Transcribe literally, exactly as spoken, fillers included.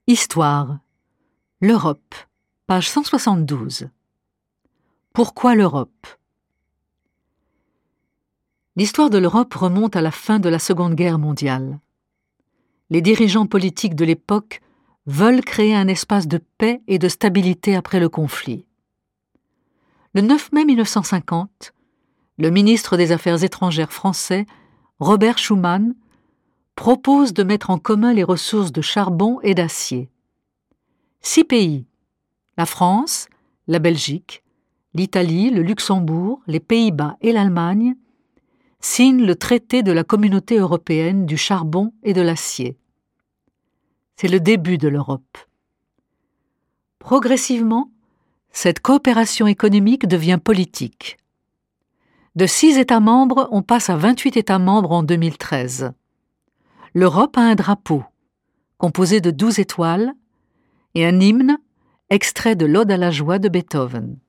Histoire. L'Europe, page cent soixante-douze. Pourquoi l'Europe? L'histoire de l'Europe remonte à la fin de la Seconde Guerre mondiale. Les dirigeants politiques de l'époque veulent créer un espace de paix et de stabilité après le conflit. Le neuf mai mille neuf cent cinquante, le ministre des Affaires étrangères français, Robert Schuman, propose de mettre en commun les ressources de charbon et d'acier. Six pays, la France, la Belgique, l'Italie, le Luxembourg, les Pays-Bas et l'Allemagne, signent le traité de la Communauté européenne du charbon et de l'acier. C'est le début de l'Europe. Progressivement, cette coopération économique devient politique. De six États membres, on passe à vingt-huit États membres en deux mille treize. L'Europe a un drapeau, composé de douze étoiles, et un hymne, extrait de l'Ode à la joie de Beethoven.